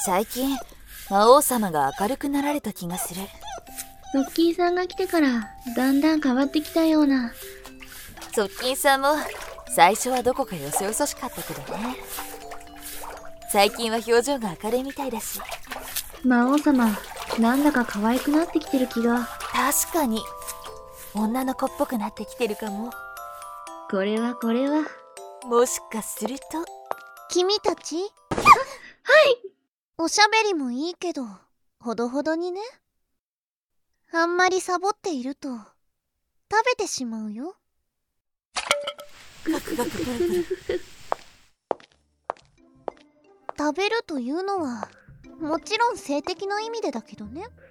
最近魔王様が明るくなられた気がする。 ロッキーさんが来てからだんだん変わってきたような。 側近さんも最初はどこかよそよそしかったけどね。最近は表情が明るいみたいだし。 魔王様、なんだか可愛くなってきてる気が。 確かに女の子っぽくなってきてるかも。 これはもしかすると。 君たち？はい。おしゃべりもいいけどほどほどにね。あんまりサボっていると食べてしまうよ。食べるというのはもちろん性的な意味でだけどね。